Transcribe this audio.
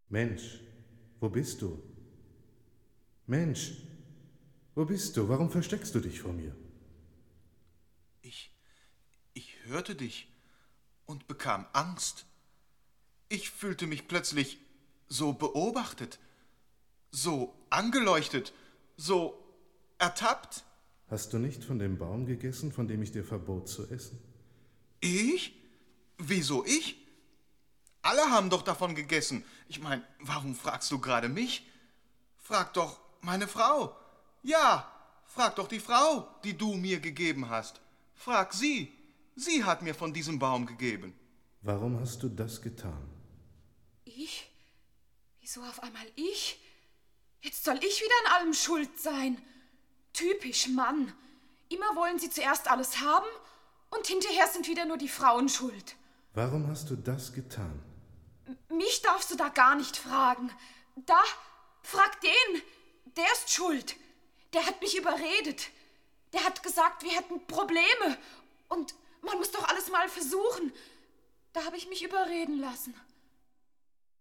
Mensch, wo bist du? Mensch, wo bist du? Warum versteckst du dich vor mir? Ich hörte dich und bekam Angst. Ich fühlte mich plötzlich so beobachtet, so angeleuchtet, so ertappt. Hast du nicht von dem Baum gegessen, von dem ich dir verbot zu essen? Ich? Wieso ich? Alle haben doch davon gegessen. Ich meine, warum fragst du gerade mich? Frag doch meine Frau. Ja, frag doch die Frau, die du mir gegeben hast. Frag sie. Sie hat mir von diesem Baum gegeben. Warum hast du das getan? Ich? Wieso auf einmal ich? Jetzt soll ich wieder an allem schuld sein. Typisch Mann. Immer wollen sie zuerst alles haben und hinterher sind wieder nur die Frauen schuld. Warum hast du das getan? Mich darfst du da gar nicht fragen. Da, frag den. Der ist schuld. Der hat mich überredet. Der hat gesagt, wir hätten Probleme. Und man muss doch alles mal versuchen. Da habe ich mich überreden lassen.